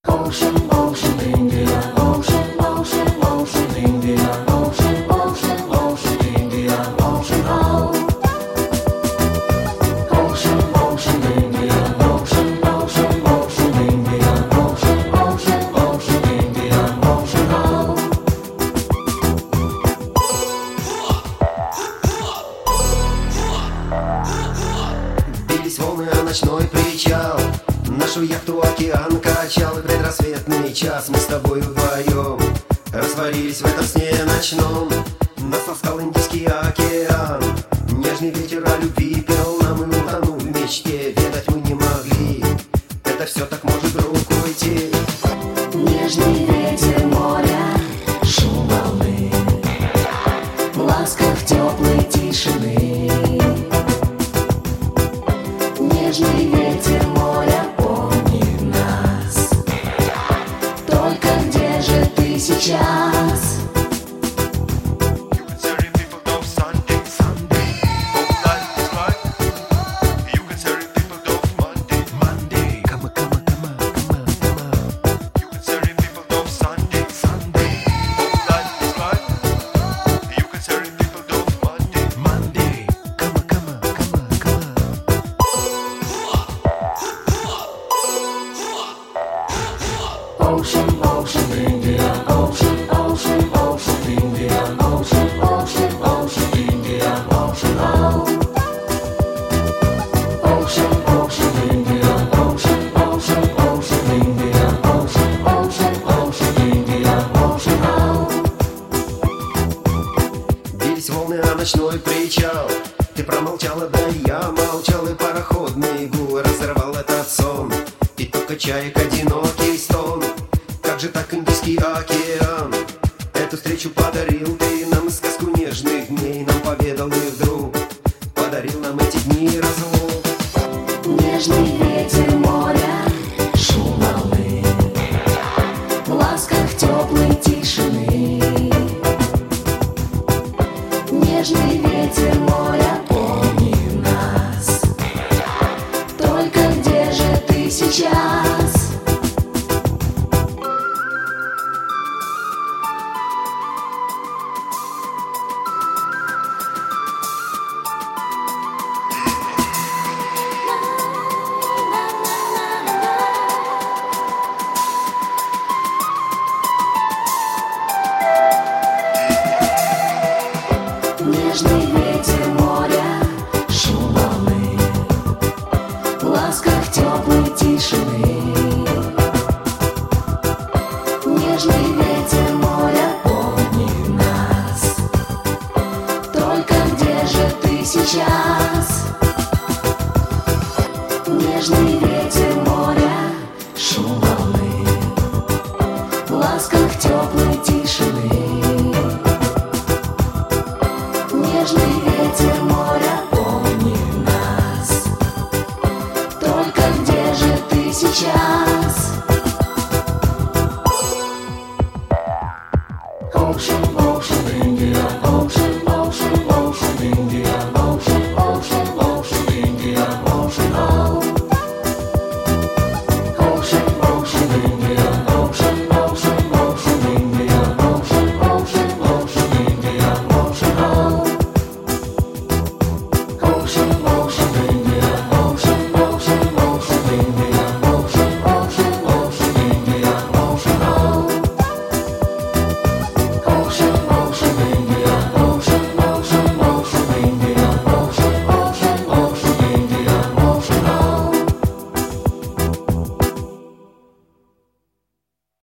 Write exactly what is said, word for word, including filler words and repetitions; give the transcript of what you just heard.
Ocean, ocean, Indian Ocean, ocean, ocean, Indian Ocean, ocean, ocean, Indian Ocean, oh. Ocean, ocean, Indian Ocean, ocean, ocean, Indian Ocean, ocean, ocean, Indian Ocean, oh. Бились волны о ночной причал, нашу яхту океан качал. И в предрассветный час мы с тобой вдвоем растворились в этом сне ночном. Нас ласкал Индийский океан, нежный ветер о любви пел нам, и утонул в мечте. Ведать мы не могли, это все так может вдруг уйти. Нежный ветер моря, шум волны, в ласках теплой тишины. Нежный ветер моря помнит нас. Только где же ты сейчас? Ocean, ocean, Indian Ocean, ocean, ocean, Indian Ocean, ocean, ocean, Indian Ocean, oh. Ocean, ocean, Indian Ocean, ocean, ocean, Indian Ocean, ocean, ocean, Indian Ocean, oh. Бились волны о ночной причал, ты промолчала, да и я молчал. И пароходный гул разорвал этот сон, и только чаек одинокий стон. Как же так Индийский океан? Эту встречу подарил ты нам, сказку нежных дней нам поведал, и вдруг подарил нам эти дни разлук. Нежный ветер моря, шум волны, в ласках теплой тишины. Нежный ветер моря помнит нас. Только где же ты сейчас? Нежный ветер моря, шум волны, в ласках теплой тишины. Нежный ветер моря помнит нас. Только где же ты сейчас? Нежный ветер моря, шум волны, в ласках теплой